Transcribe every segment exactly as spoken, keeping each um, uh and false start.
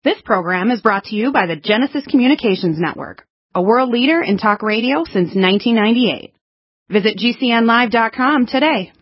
This program is brought to you by the Genesis Communications Network, a world leader in talk radio since nineteen ninety-eight. Visit G C N live dot com today.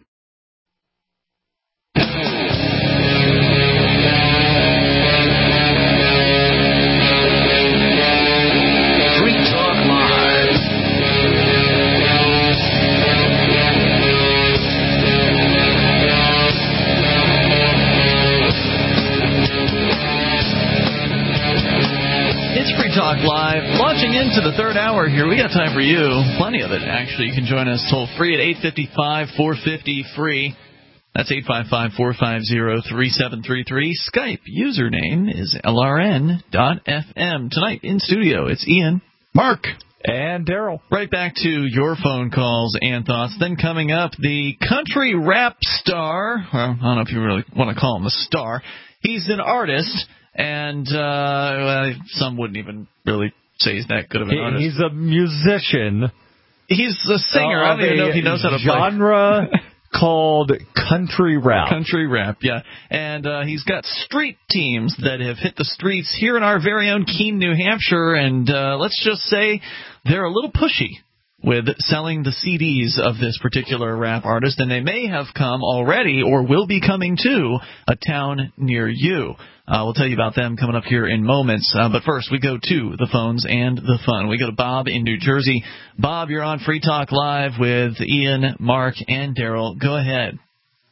Talk Live, launching into the third hour here. We got time for you. Plenty of it, actually. You can join us toll free at eight five five, four five zero, free. That's eight five five, four five zero, three seven three three. Skype username is L R N dot F M. Tonight in studio, it's Ian, Mark, and Daryl. Right back to your phone calls and thoughts. Then coming up, the country rap star. Well, I don't know if you really want to call him a star. He's an artist. And uh, well, some wouldn't even really say he's that good of an he, artist. He's a musician. He's a singer. Uh, I don't even know if he knows how to play. Genre called country rap. Country rap, yeah. And uh, he's got street teams that have hit the streets here in our very own Keene, New Hampshire. And uh, let's just say they're a little pushy with selling the C Ds of this particular rap artist. And they may have come already or will be coming to a town near you. Uh, we'll tell you about them coming up here in moments. Uh, but first, we go to the phones and the fun. We go to Bob in New Jersey. Bob, you're on Free Talk Live with Ian, Mark, and Daryl. Go ahead.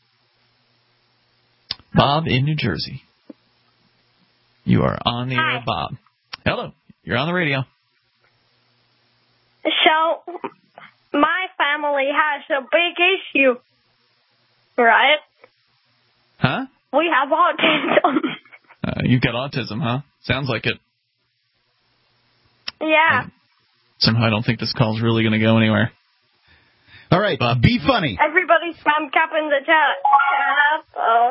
Bob in New Jersey. You are on the Hi. air, Bob. Hello. You're on the radio. So, my family has a big issue, right? Huh? We have autism. Uh, you've got autism, huh? Sounds like it. Yeah. Uh, somehow I don't think this call's really going to go anywhere. All right, Bob, be funny. Everybody's spam capping the chat. Uh,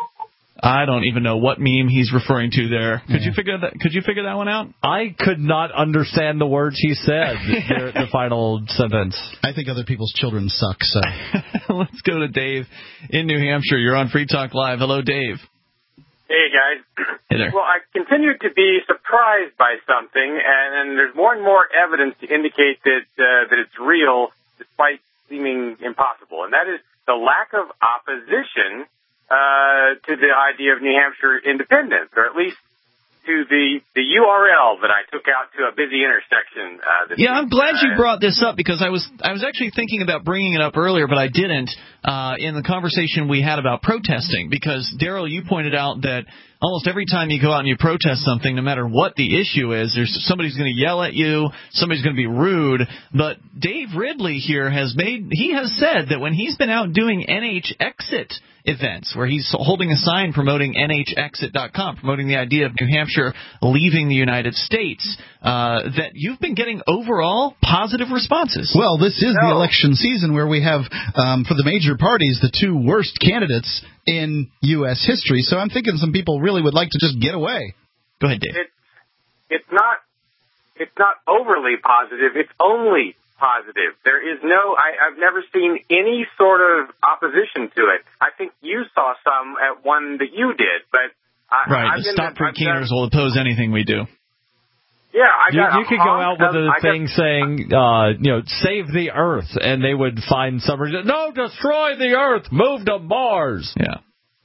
I don't even know what meme he's referring to there. Could yeah. you figure that? Could you figure that one out? I could not understand the words he said. the, the final sentence. I think other people's children suck. So let's go to Dave in New Hampshire. You're on Free Talk Live. Hello, Dave. Hey, guys. Hey there. Well, I continue to be surprised by something, and, and there's more and more evidence to indicate that uh, that it's real, despite seeming impossible, and that is the lack of opposition uh, to the idea of New Hampshire independence, or at least to the, the U R L that I took out to a busy intersection. Uh, this yeah, week. I'm glad uh, you brought this up because I was I was actually thinking about bringing it up earlier, but I didn't uh, in the conversation we had about protesting. Because Daryl, you pointed out that almost every time you go out and you protest something, no matter what the issue is, there's somebody's going to yell at you, somebody's going to be rude. But Dave Ridley here has made he has said that when he's been out doing N H Exit events, where he's holding a sign promoting N H exit dot com, promoting the idea of New Hampshire leaving the United States, uh, that you've been getting overall positive responses. Well, this is no. the election season where we have, um, for the major parties, the two worst candidates in U S history. So I'm thinking some people really would like to just get away. Go ahead, Dave. It's, it's not it's not overly positive. It's only positive. There is no, I, I've never seen any sort of opposition to it. I think you saw some at one that you did, but I, right, I've the been, Stop Free I've Keeners done, will oppose anything we do. Yeah, I you, got you could go out with a I thing got, saying, uh, you know, save the Earth, and they would find some reason. No, destroy the Earth, move to Mars. Yeah.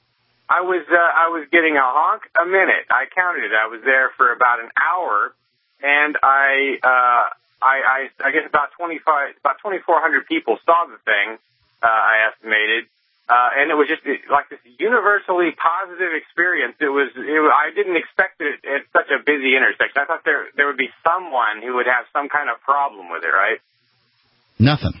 I was uh, I was getting a honk a minute. I counted it. I was there for about an hour, and I uh, I, I I guess about twenty-five about twenty-four hundred people saw the thing. Uh, I estimated. Uh, and it was just like this universally positive experience. It was, it, I didn't expect it at such a busy intersection. I thought there there would be someone who would have some kind of problem with it, right? Nothing.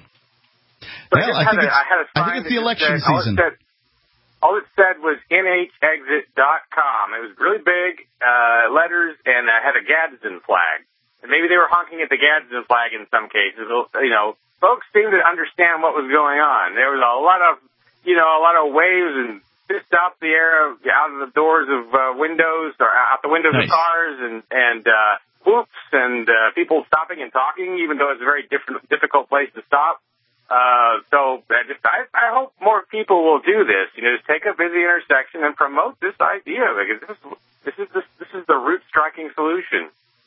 So well, I, I think, a, it's, I, had a I think it's the election said, season. All it, said, all it said was N H exit dot com. It was really big uh, letters, and I had a Gadsden flag. And maybe they were honking at the Gadsden flag in some cases. You know, folks seemed to understand what was going on. There was a lot of You know, a lot of waves and fist out the air, out of the doors of uh, windows, or out the windows nice. of cars, and and uh, whoops, and uh, people stopping and talking, even though it's a very different, difficult place to stop. Uh, so I just, I, I hope more people will do this. You know, just take a busy intersection and promote this idea, because this is this is the, this is the root striking solution.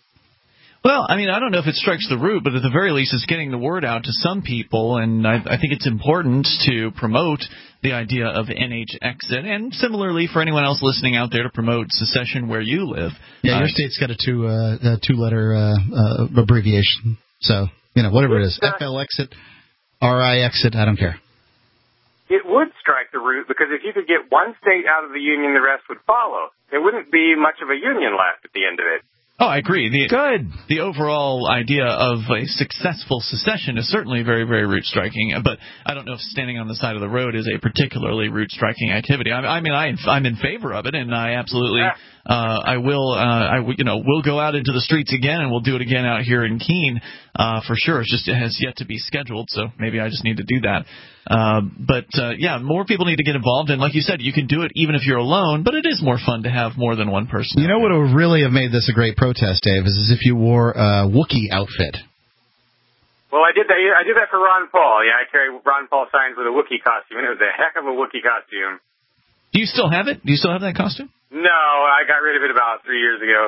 Well, I mean, I don't know if it strikes the root, but at the very least, it's getting the word out to some people, and I, I think it's important to promote the idea of N H exit, and similarly for anyone else listening out there to promote secession where you live. Yeah, your uh, state's got a two uh, a two letter uh, uh, abbreviation, so you know whatever it is, F L exit, R I exit, I don't care. It would strike the root, because if you could get one state out of the union, the rest would follow. There wouldn't be much of a union left at the end of it. Oh, I agree. The, Good. The overall idea of a successful secession is certainly very, very root-striking, but I don't know if standing on the side of the road is a particularly root-striking activity. I, I mean, I, I'm in favor of it, and I absolutely, uh, I will, uh, I, you know, we'll go out into the streets again, and we'll do it again out here in Keene, uh, for sure. It's just, it has yet to be scheduled, so maybe I just need to do that. Uh, but, uh, yeah, more people need to get involved, and like you said, you can do it even if you're alone, but it is more fun to have more than one person. You know what would really have made this a great protest, Dave, is if you wore a Wookiee outfit. Well, I did that. I did that for Ron Paul. Yeah, I carry Ron Paul signs with a Wookiee costume, and it was a heck of a Wookiee costume. Do you still have it? Do you still have that costume? No, I got rid of it about three years ago.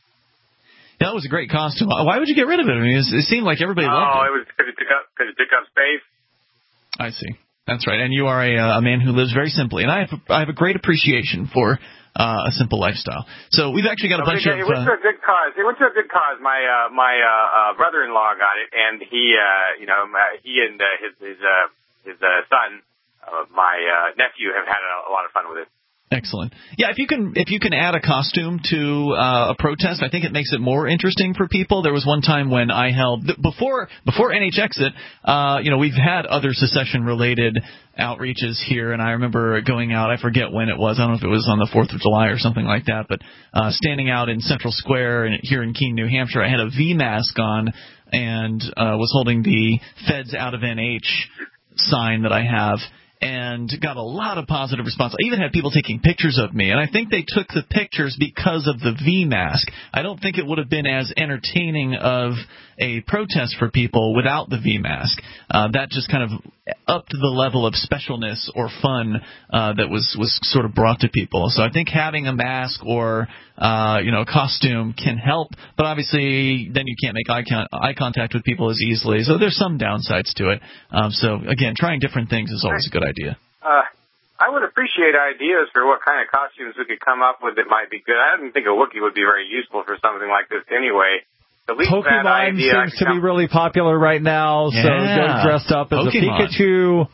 That was a great costume. Why would you get rid of it? I mean, it, it seemed like everybody oh, loved it. Oh, it was because it took up because it took up space. I see. That's right. And you are a, uh, a man who lives very simply, and I have a, I have a great appreciation for uh, a simple lifestyle. So we've actually got a oh, bunch it, of. It went uh, to a good cause. It went to a good cause. My uh, my uh, uh, brother-in-law got it, and he, uh, you know, he and uh, his his uh, his uh, son, uh, my uh, nephew, have had a, a lot of fun with it. Excellent. Yeah, if you can if you can add a costume to uh, a protest, I think it makes it more interesting for people. There was one time when I held before before N H exit. Uh, you know, we've had other secession related outreaches here, and I remember going out. I forget when it was. I don't know if it was on the Fourth of July or something like that. But uh, standing out in Central Square and here in Keene, New Hampshire, I had a V mask on and uh, was holding the Feds Out of N H sign that I have, and got a lot of positive response. I even had people taking pictures of me, and I think they took the pictures because of the V mask. I don't think it would have been as entertaining of a protest for people without the V mask. Uh, that just kind of upped the level of specialness or fun uh, that was, was sort of brought to people. So I think having a mask or uh, you know, a costume can help, but obviously then you can't make eye, con- eye contact with people as easily. So there's some downsides to it. Um, so again, trying different things is always a good idea. Uh, I would appreciate ideas for what kind of costumes we could come up with that might be good. I didn't think a Wookiee would be very useful for something like this anyway. At least that Pokemon idea seems to be really popular right now, so Yeah. go dressed up as Pokemon. a Pikachu.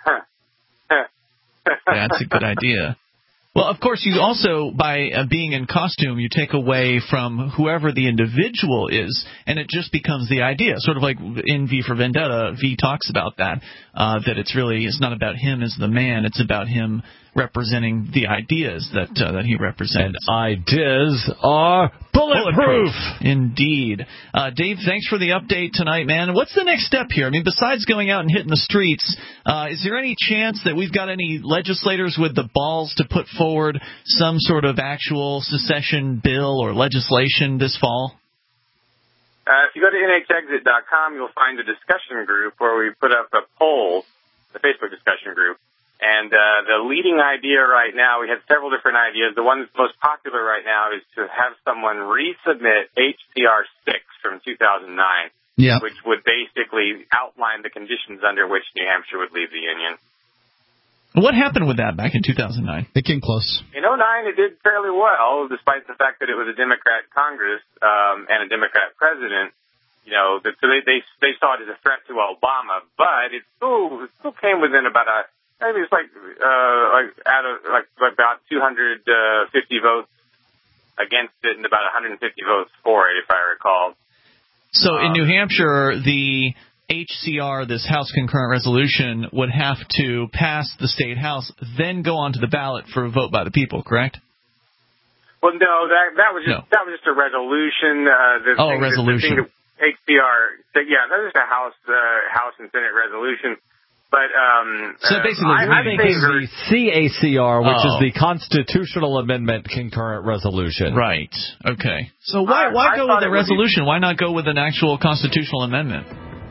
That's a good idea. Well, of course, you also, by uh, being in costume, you take away from whoever the individual is, and it just becomes the idea. Sort of like in V for Vendetta, V talks about that, uh, that it's really, it's not about him as the man, it's about him representing the ideas that uh, that he represents. And ideas are bulletproof. Indeed. Uh, Dave, thanks for the update tonight, man. What's the next step here? I mean, besides going out and hitting the streets, uh, is there any chance that we've got any legislators with the balls to put forward some sort of actual secession bill or legislation this fall? Uh, if you go to N H exit dot com, you'll find a discussion group where we put up a poll, the Facebook discussion group. And uh, the leading idea right now, we had several different ideas. The one that's most popular right now is to have someone resubmit H C R six from two thousand nine, Yeah. which would basically outline the conditions under which New Hampshire would leave the Union. What happened with that back in two thousand nine? It came close. In oh nine, it did fairly well, despite the fact that it was a Democrat Congress um, and a Democrat president. You know, so they, they they saw it as a threat to Obama, but it still it still came within about a maybe it's like uh, like out of like, like about two hundred fifty votes against it and about one hundred fifty votes for it, if I recall. So in um, New Hampshire, the H C R, this House Concurrent Resolution, would have to pass the state house, then go onto the ballot for a vote by the people, correct? Well, no, that that was just No. that was just a resolution. Uh, the Oh, thing, a resolution. The thing that H C R, yeah, that was just a House uh, House and Senate resolution. But um, So uh, basically, I, you're I Thinking favor, the C A C R, which Oh. is the Constitutional Amendment Concurrent Resolution. Right. Okay. So why I- why I go thought with a it would be- resolution? Why not go with an actual constitutional amendment?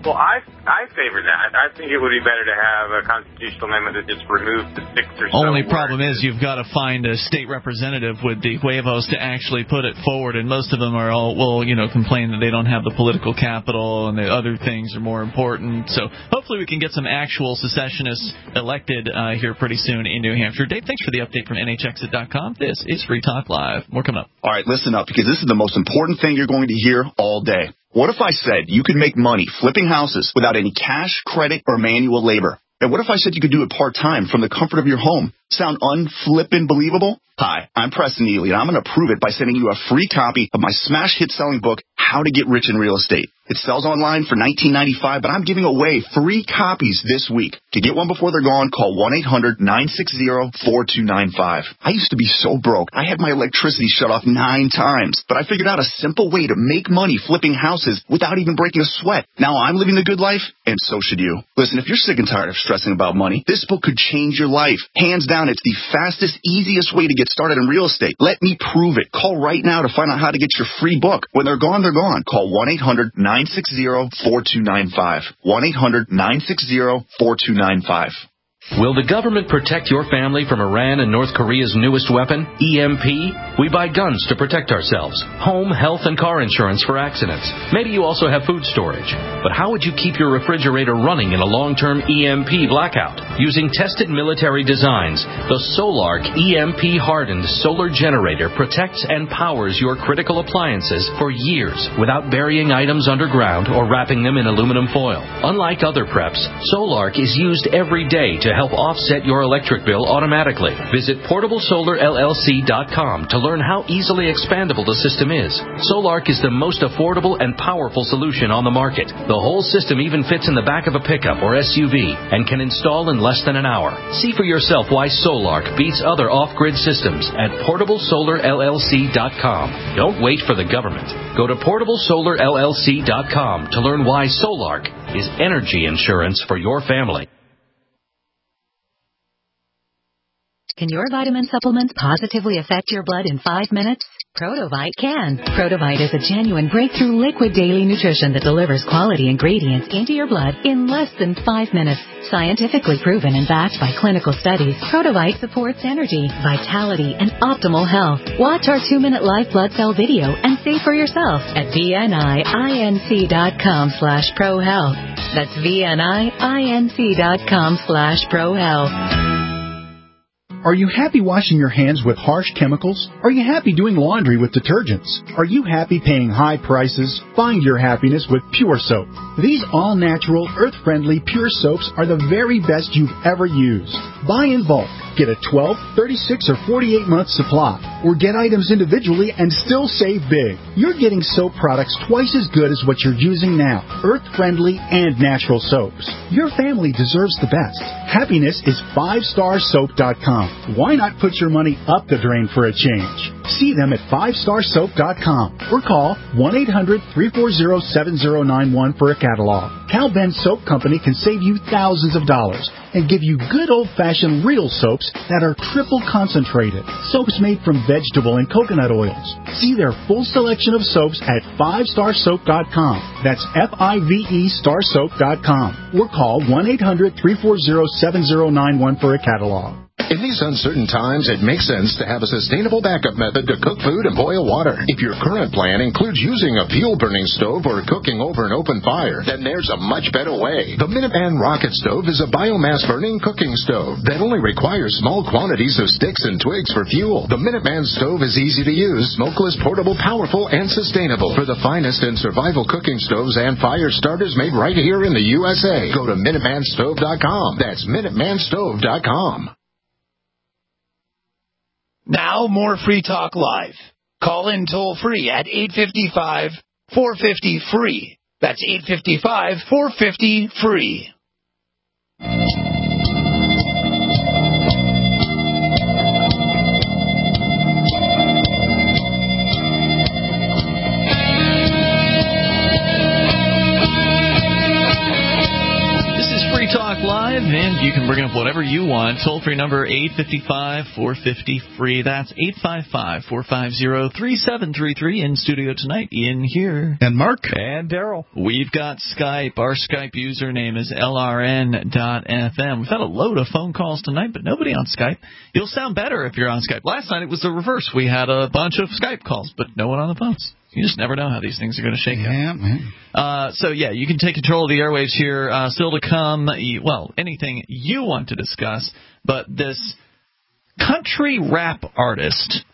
Well, I I favor that. I think it would be better to have a constitutional amendment that just removed the six or so Only words. problem is you've got to find a state representative with the huevos to actually put it forward, and most of them are all will you know complain that they don't have the political capital and the other things are more important. So hopefully we can get some actual secessionists elected uh, here pretty soon in New Hampshire. Dave, thanks for the update from N H Exit dot com. This is Free Talk Live. More coming up. All right, listen up, because this is the most important thing you're going to hear all day. What if I said you could make money flipping houses without any cash, credit, or manual labor? And what if I said you could do it part-time from the comfort of your home? Sound unflippin' believable? Hi, I'm Preston Neely, and I'm going to prove it by sending you a free copy of my smash hit selling book, How to Get Rich in Real Estate. It sells online for nineteen ninety-five dollars, but I'm giving away free copies this week. To get one before they're gone, call one eight hundred nine six zero four two nine five. I used to be so broke, I had my electricity shut off nine times, but I figured out a simple way to make money flipping houses without even breaking a sweat. Now I'm living the good life, and so should you. Listen, if you're sick and tired of stressing about money, this book could change your life. Hands down, it's the fastest, easiest way to get started in real estate. Let me prove it. Call right now to find out how to get your free book. When they're gone, they're gone. Call one eight hundred nine six zero four two nine five. one eight hundred nine six zero four two nine five. Will the government protect your family from Iran and North Korea's newest weapon, E M P? We buy guns to protect ourselves, home, health, and car insurance for accidents. Maybe you also have food storage. But how would you keep your refrigerator running in a long-term E M P blackout? Using tested military designs, the Solark E M P-hardened solar generator protects and powers your critical appliances for years without burying items underground or wrapping them in aluminum foil. Unlike other preps, Solark is used every day to help offset your electric bill automatically. Visit portable solar L L C dot com to learn how easily expandable the system is. Solark is the most affordable and powerful solution on the market. The whole system even fits in the back of a pickup or S U V and can install in less than an hour. See for yourself why Solark beats other off-grid systems at portable solar L L C dot com. Don't wait for the government. Go to portable solar L L C dot com to learn why Solark is energy insurance for your family. Can your vitamin supplements positively affect your blood in five minutes? Protovite can. Protovite is a genuine breakthrough liquid daily nutrition that delivers quality ingredients into your blood in less than five minutes. Scientifically proven and backed by clinical studies, Protovite supports energy, vitality, and optimal health. Watch our two-minute live blood cell video and see for yourself at V N I I N C dot com slash pro health. That's V N I I N C dot com slash pro health. Are you happy washing your hands with harsh chemicals? Are you happy doing laundry with detergents? Are you happy paying high prices? Find your happiness with Pure Soap. These all-natural, earth-friendly Pure Soaps are the very best you've ever used. Buy in bulk. Get a twelve, thirty-six, or forty-eight month supply. Or get items individually and still save big. You're getting soap products twice as good as what you're using now. Earth-friendly and natural soaps. Your family deserves the best. Happiness is five star soap dot com. Why not put your money up the drain for a change? See them at five star soap dot com or call one eight hundred three four zero seven zero nine one for a catalog. Cal Ben Soap Company can save you thousands of dollars and give you good old-fashioned real soaps that are triple concentrated. Soaps made from vegetable and coconut oils. See their full selection of soaps at five star soap dot com. That's F I V E star soap dot com. Or call one eight hundred three four zero seven zero nine one for a catalog. In these uncertain times, it makes sense to have a sustainable backup method to cook food and boil water. If your current plan includes using a fuel-burning stove or cooking over an open fire, then there's a much better way. The Minuteman Rocket Stove is a biomass-burning cooking stove that only requires small quantities of sticks and twigs for fuel. The Minuteman Stove is easy to use, smokeless, portable, powerful, and sustainable. For the finest in survival cooking stoves and fire starters made right here in the U S A, go to Minuteman Stove dot com. That's Minuteman Stove dot com. Now, more Free Talk Live. Call in toll-free at eight five five, four five zero, F R E E. That's eight five five, four five zero, F R E E. Talk Live, and you can bring bring up whatever you want. Toll-free number eight five five, four five zero, free. That's eight five five, four five zero, three seven three three. In studio tonight, Ian here. And Mark. And Daryl. We've got Skype. Our Skype username is L R N dot F M. We've had a load of phone calls tonight, but nobody on Skype. You'll sound better if you're on Skype. Last night it was the reverse. We had a bunch of Skype calls, but no one on the phones. You just never know how these things are going to shake yeah, out. Man. Uh, so, yeah, you can take control of the airwaves here. Uh, still to come, well, anything you want to discuss, but this country rap artist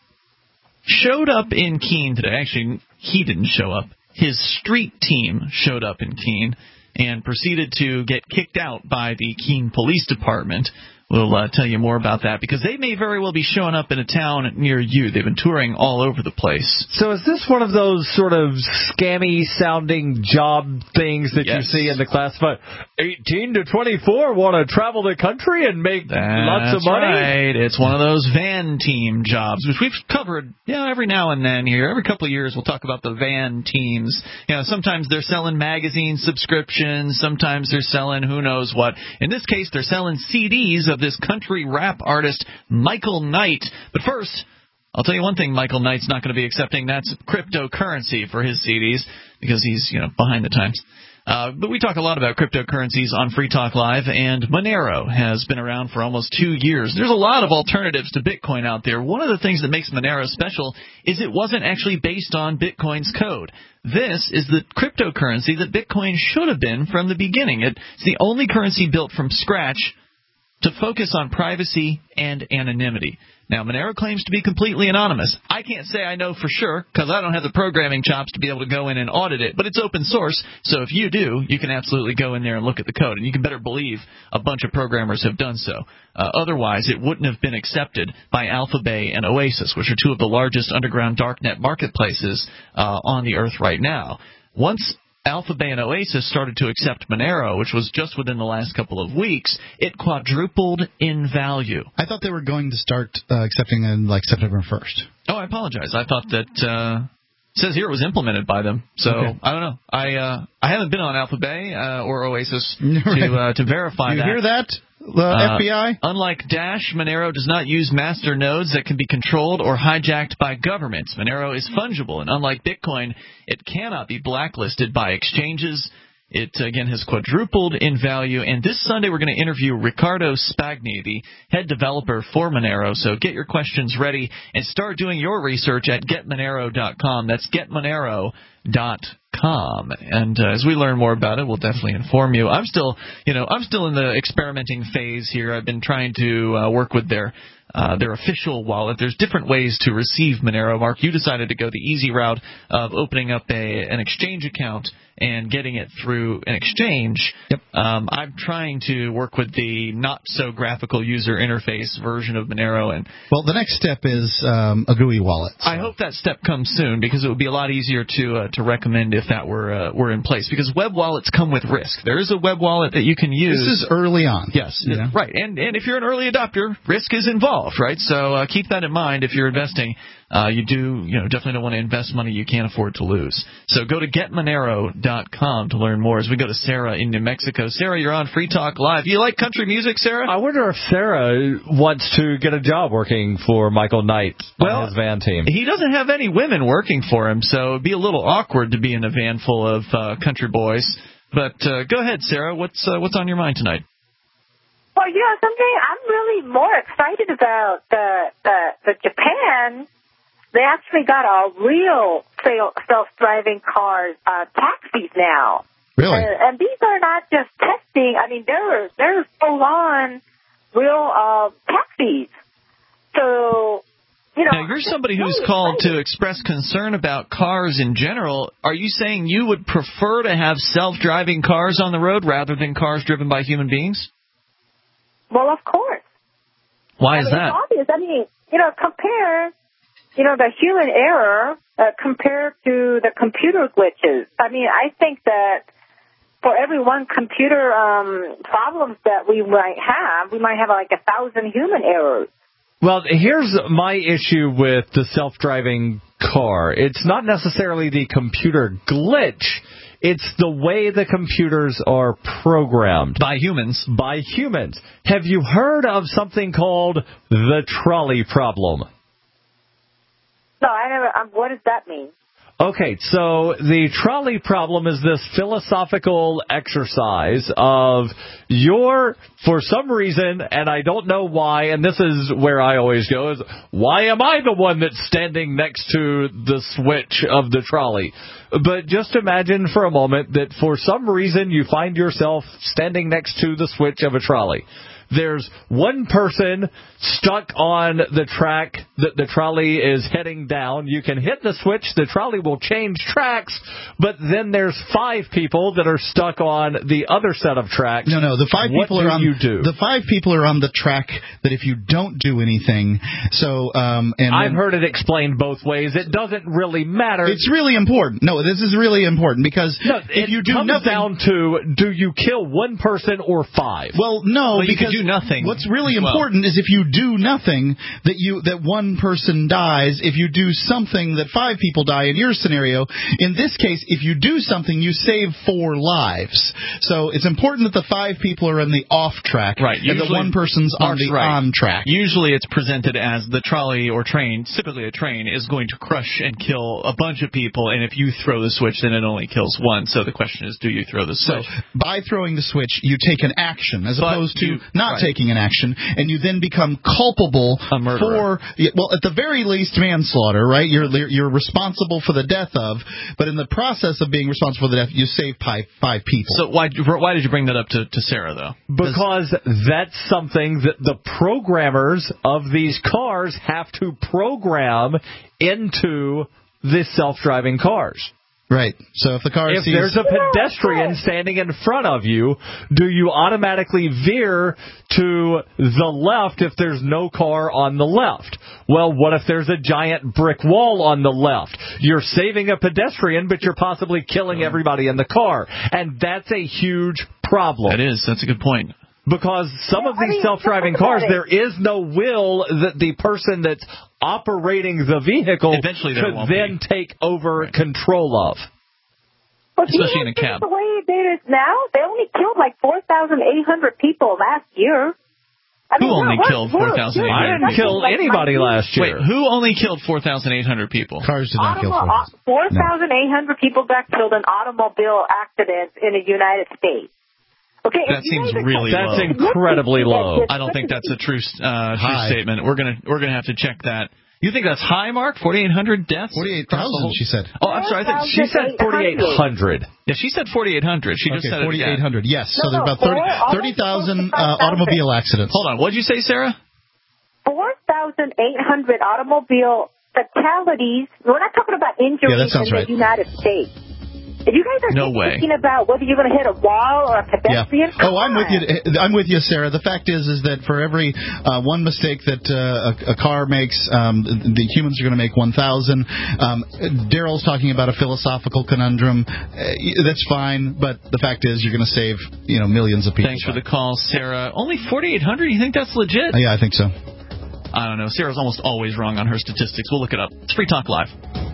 showed up in Keene today. Actually, he didn't show up. His street team showed up in Keene and proceeded to get kicked out by the Keene Police Department. We'll uh, tell you more about that because they may very well be showing up in a town near you. They've been touring all over the place. So is this one of those sort of scammy-sounding job things that yes. you see in the classified? eighteen to twenty-four want to travel the country and make That's lots of money? Right. It's one of those van team jobs, which we've covered you know, every now and then here. Every couple of years we'll talk about the van teams. You know, sometimes they're selling magazine subscriptions. Sometimes they're selling who knows what. In this case, they're selling C Ds of this country rap artist, Michael Knight. But first, I'll tell you one thing Michael Knight's not going to be accepting. That's cryptocurrency for his C Ds because he's, you know, behind the times. Uh, but we talk a lot about cryptocurrencies on Free Talk Live, and Monero has been around for almost two years. There's a lot of alternatives to Bitcoin out there. One of the things that makes Monero special is it wasn't actually based on Bitcoin's code. This is the cryptocurrency that Bitcoin should have been from the beginning. It's the only currency built from scratch to focus on privacy and anonymity. Now, Monero claims to be completely anonymous. I can't say I know for sure because I don't have the programming chops to be able to go in and audit it, but it's open source, so if you do, you can absolutely go in there and look at the code, and you can better believe a bunch of programmers have done so. Uh, otherwise, it wouldn't have been accepted by Alphabay and Oasis, which are two of the largest underground darknet marketplaces uh, on the earth right now. Once Alphabay and Oasis started to accept Monero, which was just within the last couple of weeks, it quadrupled in value. I thought they were going to start uh, accepting in like September first. Oh, I apologize. I thought that uh, it says here it was implemented by them. So okay. I don't know. I uh, I haven't been on Alphabay uh, or Oasis right. to uh, to verify you that. You hear that? The uh, F B I? Unlike Dash, Monero does not use master nodes that can be controlled or hijacked by governments. Monero is fungible, and unlike Bitcoin, it cannot be blacklisted by exchanges. It, again, has quadrupled in value. And this Sunday, we're going to interview Riccardo Spagni, the head developer for Monero. So get your questions ready and start doing your research at get monero dot com. That's get monero dot com. And uh, as we learn more about it, we'll definitely inform you. I'm still, you know, I'm still in the experimenting phase here. I've been trying to uh, work with their uh, their official wallet. There's different ways to receive Monero. Mark, you decided to go the easy route of opening up a an exchange account and getting it through an exchange. Yep. Um, I'm trying to work with the not-so-graphical user interface version of Monero. And well, the next step is um, a G U I wallet. So. I hope that step comes soon because it would be a lot easier to uh, to recommend if that were uh, were in place. Because web wallets come with risk. There is a web wallet that you can use. This is early on. Yes, yeah. right. And and if you're an early adopter, risk is involved, right? So uh, keep that in mind if you're investing. Uh, you do, you know, definitely don't want to invest money you can't afford to lose. So go to get monero dot com to learn more as we go to Sarah in New Mexico. Sarah, you're on Free Talk Live. You like country music, Sarah? I wonder if Sarah wants to get a job working for Michael Knight well, on his van team. He doesn't have any women working for him, so it'd be a little awkward to be in a van full of uh, country boys. But uh, go ahead, Sarah. What's uh, what's on your mind tonight? Well, you know, something I'm really more excited about the the, the Japan. They actually got a real self-driving car uh, taxis now. Really? And, and these are not just testing. I mean, they're they're full-on real uh, taxis. So, you know. Now, you're somebody who's called to express concern about cars in general. Are you saying you would prefer to have self-driving cars on the road rather than cars driven by human beings? Well, of course. Why I is mean, that? It's obvious. I mean, you know, compare, you know, the human error uh, compared to the computer glitches. I mean, I think that for every one computer um, problems that we might have, we might have like a thousand human errors. Well, here's my issue with the self-driving car. It's not necessarily the computer glitch. It's the way the computers are programmed. By humans. By humans. Have you heard of something called the trolley problem? No, I never. Um, what does that mean? Okay, so the trolley problem is this philosophical exercise of your, for some reason, and I don't know why, and this is where I always go, is why am I the one that's standing next to the switch of the trolley? But just imagine for a moment that for some reason you find yourself standing next to the switch of a trolley. There's one person stuck on the track that the trolley is heading down. You can hit the switch, the trolley will change tracks, but then there's five people that are stuck on the other set of tracks. No, no, the five what people do are on you do? the five people are on the track that if you don't do anything, so um and I've then, heard it explained both ways. It doesn't really matter. It's really important. No, this is really important because no, if you do comes nothing down to do you kill one person or five? Well, no, well, you because could do nothing. What's really well. important is if you do nothing, that you that one person dies. If you do something, that five people die in your scenario. In this case, if you do something, you save four lives. So it's important that the five people are on the off track, right? And the one person's on the right. on track. Usually, it's presented as the trolley or train, typically a train, is going to crush and kill a bunch of people, and if you throw the switch, then it only kills one. So the question is, do you throw the switch? So by throwing the switch, you take an action as but opposed to you, not right. taking an action. And you then become culpable for, well, at the very least, manslaughter, right? You're you're responsible for the death of, but in the process of being responsible for the death, you save five, five people. So why why did you bring that up to, to Sarah, though? Because that's something that the programmers of these cars have to program into the self-driving cars. Right. So if the car if sees... there's a pedestrian standing in front of you, do you automatically veer to the left if there's no car on the left? Well, what if there's a giant brick wall on the left? You're saving a pedestrian, but you're possibly killing everybody in the car. And that's a huge problem. That is. That's a good point. Because some yeah, of these I mean, self-driving cars, there is no will that the person that's operating the vehicle Eventually could then be. take over right. control of. Well, especially in a cab. The way it is now, they only killed like four thousand eight hundred people last year. I who mean, only we're, killed four thousand eight hundred I didn't kill like anybody last year. Wait, who only killed four thousand eight hundred people? Cars did not kill four thousand eight hundred people got killed in automobile accidents in the United States. Okay, that seems really that's low. That's incredibly low. I don't think that's a true uh, true statement. We're gonna we're gonna have to check that. You think that's high, Mark? forty-eight hundred deaths? forty-eight thousand, she said. Oh, I'm sorry. I think she said forty-eight hundred. Yeah, she said forty-eight hundred. She okay, just said forty-eight hundred. It, yes. No, so there are about thirty thousand uh, automobile accidents. Hold on. What did you say, Sarah? four thousand eight hundred automobile fatalities. We're not talking about injuries yeah, that sounds in right. the United States. If you guys are no thinking about whether you're going to hit a wall or a pedestrian, yeah. oh, I'm with you. I'm with you, Sarah. The fact is, is that for every uh, one mistake that uh, a, a car makes, um, the humans are going to make one thousand. Um, Daryl's talking about a philosophical conundrum. Uh, that's fine, but the fact is, you're going to save you know millions of people. Thanks for the call, Sarah. Only forty-eight hundred. You think that's legit? Uh, yeah, I think so. I don't know. Sarah's almost always wrong on her statistics. We'll look it up. It's Free Talk Live.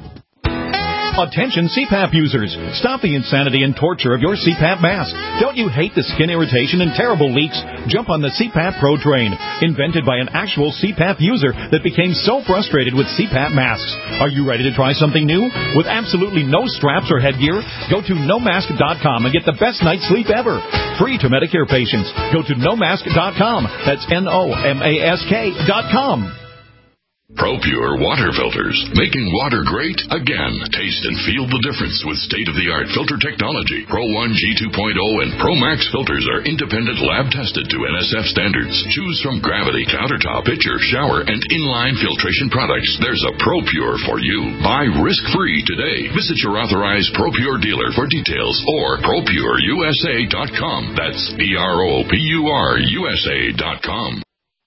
Attention C PAP users. Stop the insanity and torture of your C PAP mask. Don't you hate the skin irritation and terrible leaks? Jump on the C PAP Pro train. Invented by an actual C PAP user that became so frustrated with C PAP masks. Are you ready to try something new? With absolutely no straps or headgear? Go to no mask dot com and get the best night's sleep ever. Free to Medicare patients. Go to no mask dot com. That's N O M A S K dot com. ProPure water filters, making water great again. Taste and feel the difference with state-of-the-art filter technology. Pro one G two point oh and Pro Max filters are independent lab-tested to N S F standards. Choose from Gravity, Countertop, Pitcher, Shower, and Inline filtration products. There's a ProPure for you. Buy risk-free today. Visit your authorized ProPure dealer for details or pro pure U S A dot com. That's P R O P U R U S A dot com.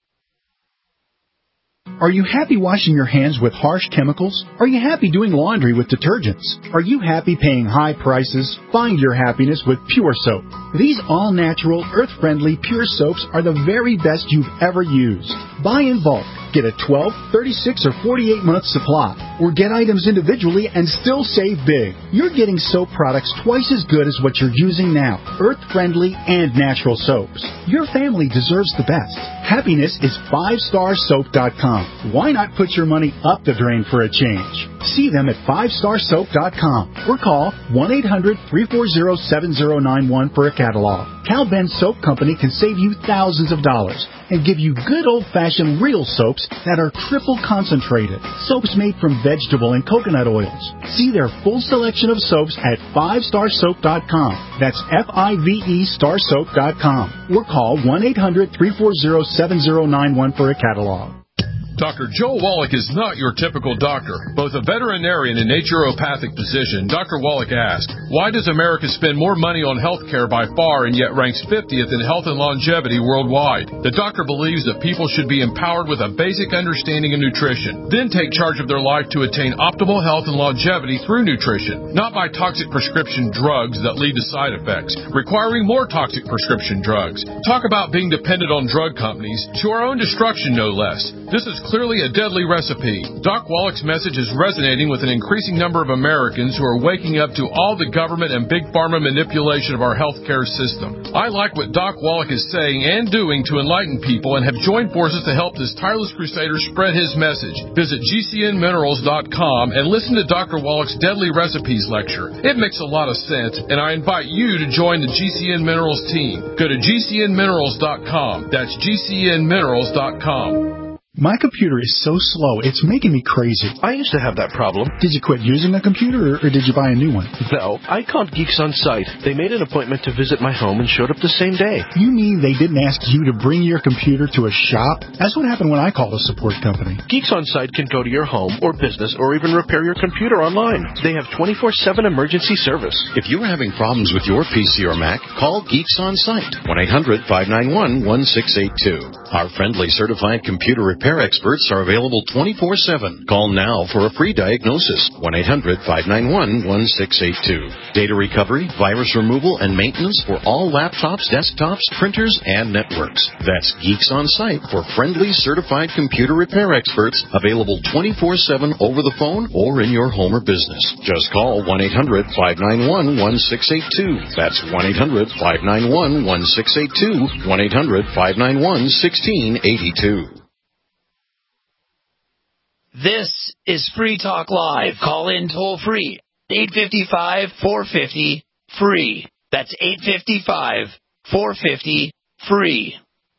Are you happy washing your hands with harsh chemicals? Are you happy doing laundry with detergents? Are you happy paying high prices? Find your happiness with Pure Soap. These all-natural, earth-friendly Pure Soaps are the very best you've ever used. Buy in bulk. Get a twelve, thirty-six, or forty-eight month supply. Or get items individually and still save big. You're getting soap products twice as good as what you're using now. Earth-friendly and natural soaps. Your family deserves the best. Happiness is five star soap dot com. Why not put your money up the drain for a change? See them at five star soap dot com or call one eight hundred, three four zero, seven zero nine one for a catalog. Cal Ben Soap Company can save you thousands of dollars and give you good old-fashioned real soaps that are triple concentrated. Soaps made from vegetable and coconut oils. See their full selection of soaps at five star soap dot com. That's F I V E star soap dot com. Or call one eight hundred, three four zero, seven zero nine one for a catalog. Doctor Joe Wallach is not your typical doctor. Both a veterinarian and naturopathic physician, Doctor Wallach asked, why does America spend more money on health care by far and yet ranks fiftieth in health and longevity worldwide? The doctor believes that people should be empowered with a basic understanding of nutrition, then take charge of their life to attain optimal health and longevity through nutrition, not by toxic prescription drugs that lead to side effects, requiring more toxic prescription drugs. Talk about being dependent on drug companies, to our own destruction no less. This is clearly a deadly recipe. Doc Wallach's message is resonating with an increasing number of Americans who are waking up to all the government and big pharma manipulation of our healthcare system. I like what Doc Wallach is saying and doing to enlighten people and have joined forces to help this tireless crusader spread his message. Visit G C N minerals dot com and listen to Doctor Wallach's Deadly Recipes lecture. It makes a lot of sense, and I invite you to join the G C N Minerals team. Go to G C N minerals dot com. That's G C N minerals dot com. My computer is so slow, it's making me crazy. I used to have that problem. Did you quit using the computer, or, or did you buy a new one? No, I called Geeks On Site. They made an appointment to visit my home and showed up the same day. You mean they didn't ask you to bring your computer to a shop? That's what happened when I called a support company. Geeks On Site can go to your home or business or even repair your computer online. They have twenty-four seven emergency service. If you're having problems with your P C or Mac, call Geeks On Site, one eight hundred, five nine one, one six eight two. Our friendly certified computer repair experts are available twenty-four seven. Call now for a free diagnosis, one eight hundred, five nine one, one six eight two. Data recovery, virus removal, and maintenance for all laptops, desktops, printers, and networks. That's Geeks On Site for friendly certified computer repair experts, available twenty-four seven over the phone or in your home or business. Just call one eight hundred, five nine one, one six eight two. That's one eight hundred, five nine one, one six eight two, one eight hundred, five nine one, one six eight two. This is Free Talk Live. Call in toll free. eight five five, four five zero, free. That's eight five five, four five zero, free.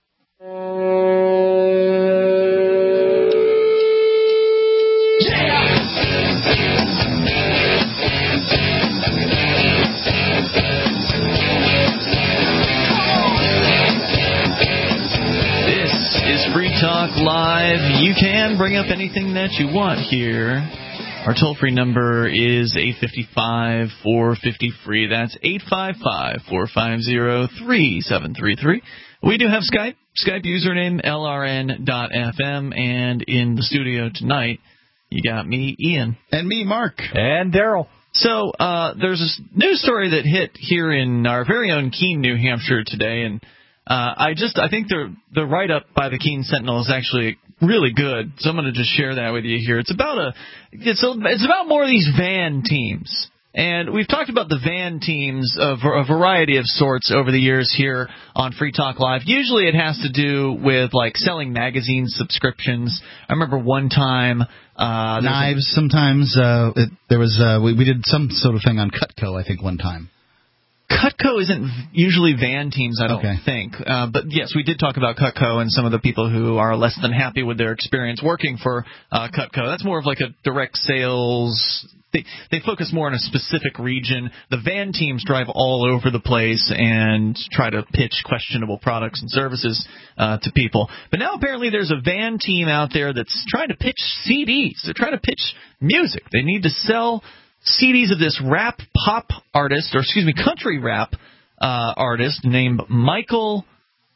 Free Talk Live. You can bring up anything that you want here. Our toll-free number is eight five five, four five zero, free. That's eight five five, four five zero, three seven three three. We do have Skype. Skype username L R N dot F M. And in the studio tonight, you got me, Ian. And me, Mark. And Daryl. So uh, there's this news story that hit here in our very own Keene, New Hampshire today, and Uh, I just I think the the write-up by the Keene Sentinel is actually really good, so I'm going to just share that with you here. It's about a it's a, it's about more of these van teams, and we've talked about the van teams of a variety of sorts over the years here on Free Talk Live. Usually it has to do with like selling magazine subscriptions. I remember one time uh, knives. A, sometimes uh, it, there was uh, we we did some sort of thing on Cutco, I think, one time. Cutco isn't usually van teams, I don't okay. think. Uh, but, yes, we did talk about Cutco and some of the people who are less than happy with their experience working for uh, Cutco. That's more of like a direct sales. They, they focus more on a specific region. The van teams drive all over the place and try to pitch questionable products and services uh, to people. But now apparently there's a van team out there that's trying to pitch C Ds. They're trying to pitch music. They need to sell C Ds of this rap pop artist, or excuse me, country rap uh, artist named Michael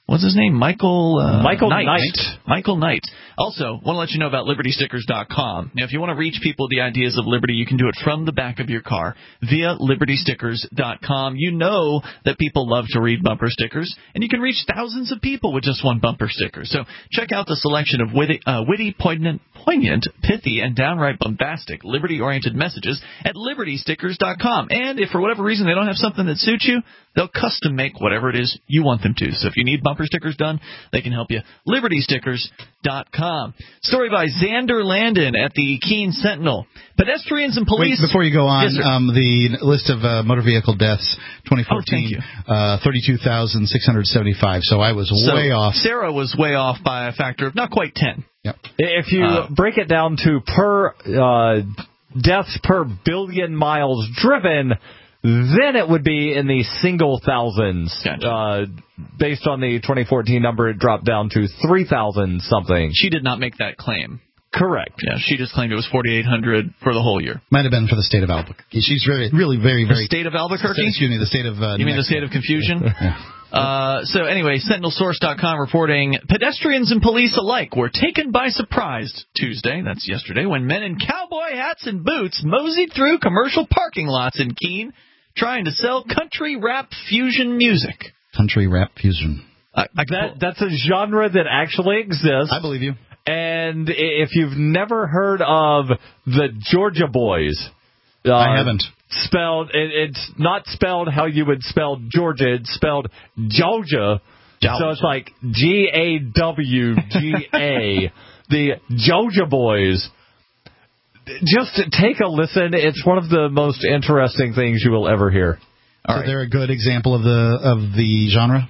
What's his name? Michael uh, Michael Knight. Knight. Michael Knight. Also, want to let you know about Liberty Stickers dot com. Now, if you want to reach people with the ideas of Liberty, you can do it from the back of your car via Liberty Stickers dot com. You know that people love to read bumper stickers, and you can reach thousands of people with just one bumper sticker. So check out the selection of witty, uh, witty poignant, poignant, pithy, and downright bombastic Liberty-oriented messages at Liberty Stickers dot com. And if for whatever reason they don't have something that suits you, they'll custom make whatever it is you want them to. So if you need bumper stickers done, they can help you. Liberty Stickers dot com. Story by Xander Landon at the Keene Sentinel. Pedestrians and police. Wait, before you go on, yes, um, the list of uh, motor vehicle deaths, twenty fourteen, oh, uh, thirty-two thousand six hundred seventy-five. So I was so way off. Sarah was way off by a factor of not quite ten. Yep. If you Uh, break it down to per uh, deaths per billion miles driven, then it would be in the single thousands. Gotcha. Uh, based on the twenty fourteen number, it dropped down to three thousand something. She did not make that claim. Correct. Yeah, she just claimed it was forty-eight hundred for the whole year. Might have been for the state of Albuquerque. She's really, really, very, very. The state of Albuquerque? Excuse me, the state of. Uh, you mean the state of confusion? Yeah. Uh, so anyway, Sentinel Source dot com reporting pedestrians and police alike were taken by surprise Tuesday, that's yesterday, when men in cowboy hats and boots moseyed through commercial parking lots in Keene trying to sell country rap fusion music. Country rap fusion. I, I, that, that's a genre that actually exists. I believe you. And if you've never heard of the Georgia Boys, uh, I haven't. Spelled, it, it's not spelled how you would spell Georgia. It's spelled Georgia. Georgia. So it's like G A W G A. The Georgia Boys. Just take a listen. It's one of the most interesting things you will ever hear. All right. Is there a good example of the of the genre?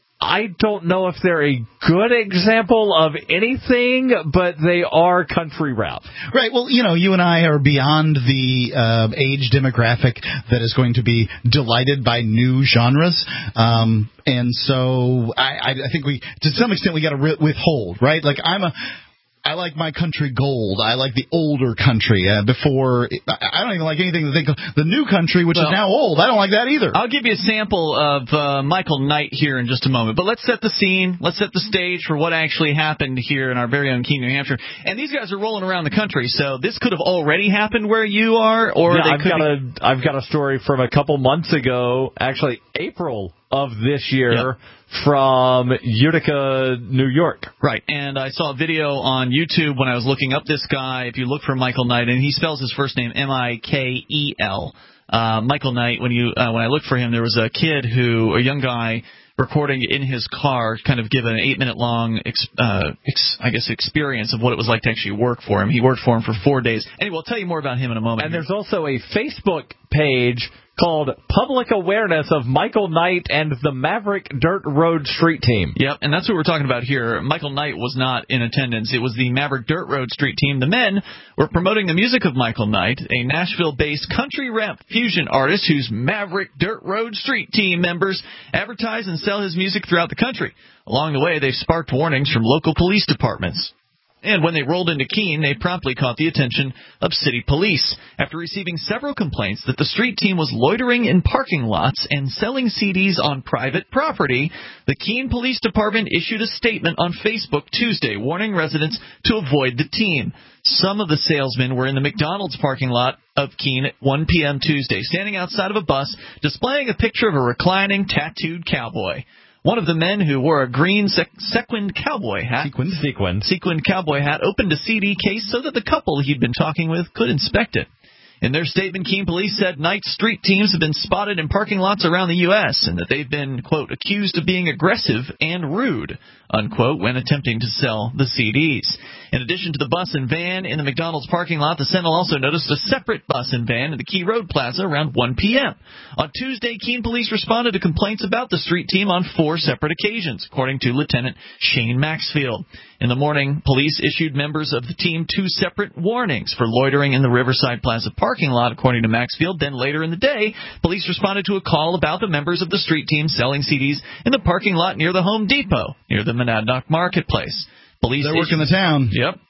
I don't know if they're a good example of anything, but they are country rap. Right. Well, you know, you and I are beyond the uh, age demographic that is going to be delighted by new genres. Um, and so I, I, I think we, to some extent, we got to re- withhold, right? Like I'm a... I like my country gold. I like the older country. Uh, before, I don't even like anything that they call the new country, which well, is now old. I don't like that either. I'll give you a sample of uh, Michael Knight here in just a moment. But let's set the scene. Let's set the stage for what actually happened here in our very own Keene, New Hampshire. And these guys are rolling around the country, so this could have already happened where you are, or yeah, they I've could got be... a I've got a story from a couple months ago, actually April of this year. Yep. From Utica, New York. Right, and I saw a video on YouTube when I was looking up this guy. If you look for Michael Knight, and he spells his first name M I K E L. Uh, Michael Knight, when you uh, when I looked for him, there was a kid who, a young guy, recording in his car, kind of give an eight-minute-long, ex, uh, ex, I guess, experience of what it was like to actually work for him. He worked for him for four days. Anyway, I'll tell you more about him in a moment. And here. There's also a Facebook page called Public Awareness of Michael Knight and the Maverick Dirt Road Street Team. Yep, and that's what we're talking about here. Michael Knight was not in attendance. It was the Maverick Dirt Road Street Team. The men were promoting the music of Michael Knight, a Nashville-based country rap fusion artist whose Maverick Dirt Road Street Team members advertise and sell his music throughout the country. Along the way, they've sparked warnings from local police departments. And when they rolled into Keene, they promptly caught the attention of city police. After receiving several complaints that the street team was loitering in parking lots and selling C Ds on private property, the Keene Police Department issued a statement on Facebook Tuesday warning residents to avoid the team. Some of the salesmen were in the McDonald's parking lot of Keene at one p.m. Tuesday, standing outside of a bus, displaying a picture of a reclining, tattooed cowboy. One of the men, who wore a green sec- sequined cowboy hat, sequined. sequined sequined cowboy hat, opened a C D case so that the couple he'd been talking with could inspect it. In their statement, Keene police said Knight's street teams have been spotted in parking lots around the U S and that they've been, quote, accused of being aggressive and rude, unquote, when attempting to sell the C Ds. In addition to the bus and van in the McDonald's parking lot, the Sentinel also noticed a separate bus and van in the Key Road Plaza around one p.m. On Tuesday, Keene police responded to complaints about the street team on four separate occasions, according to Lieutenant Shane Maxfield. In the morning, police issued members of the team two separate warnings for loitering in the Riverside Plaza parking lot, according to Maxfield. Then later in the day, police responded to a call about the members of the street team selling C Ds in the parking lot near the Home Depot, near the Monadnock Marketplace. Police They're working issued, the town. Yep.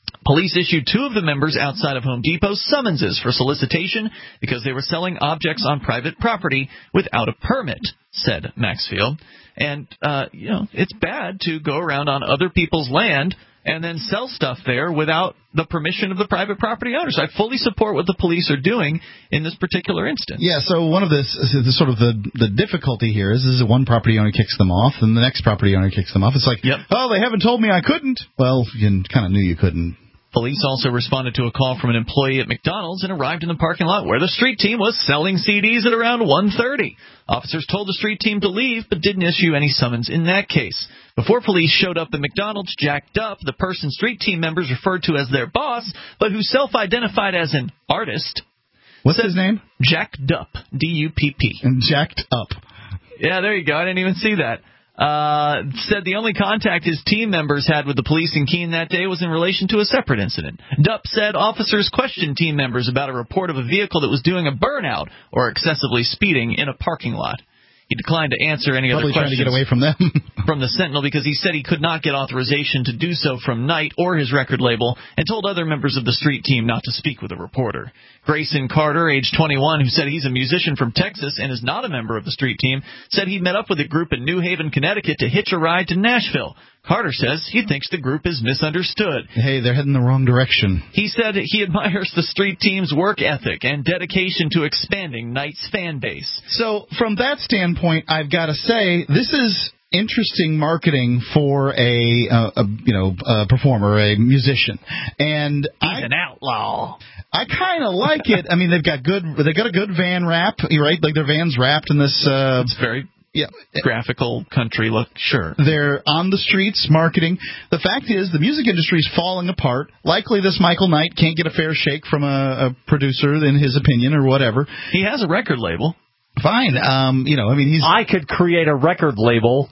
Police issued two of the members outside of Home Depot summonses for solicitation because they were selling objects on private property without a permit, said Maxfield. And, uh, you know, it's bad to go around on other people's land and then sell stuff there without the permission of the private property owners. I fully support what the police are doing in this particular instance. Yeah, so one of the, the sort of the, the difficulty here is, is that one property owner kicks them off and the next property owner kicks them off. It's like, yep. oh, they haven't told me I couldn't. Well, you kind of knew you couldn't. Police also responded to a call from an employee at McDonald's and arrived in the parking lot where the street team was selling C Ds at around one thirty. Officers told the street team to leave, but didn't issue any summons in that case. Before police showed up at McDonald's, Jack Dupp, the person street team members referred to as their boss, but who self-identified as an artist. What's his name? Jack Dupp, D U P P. And jacked up. Yeah, there you go. I didn't even see that. Uh, said the only contact his team members had with the police in Keene that day was in relation to a separate incident. Dupp said officers questioned team members about a report of a vehicle that was doing a burnout or excessively speeding in a parking lot. He declined to answer any Probably other questions trying to get away from them. from the Sentinel because he said he could not get authorization to do so from Knight or his record label and told other members of the street team not to speak with a reporter. Grayson Carter, age twenty-one, who said he's a musician from Texas and is not a member of the street team, said he met up with a group in New Haven, Connecticut to hitch a ride to Nashville. Carter says he thinks the group is misunderstood. Hey, they're heading the wrong direction. He said he admires the street team's work ethic and dedication to expanding Knight's fan base. So from that standpoint, I've got to say, this is interesting marketing for a, uh, a you know a performer, a musician, and he's I, an outlaw. I kind of like it. I mean, they've got good, they got a good van wrap, right? Like their van's wrapped in this. Uh, it's very. Yeah, graphical country look, sure. They're on the streets marketing. The fact is, the music industry is falling apart. Likely this Michael Knight can't get a fair shake from a, a producer, in his opinion, or whatever. He has a record label. Fine. Um, you know, I mean, he's... I could create a record label.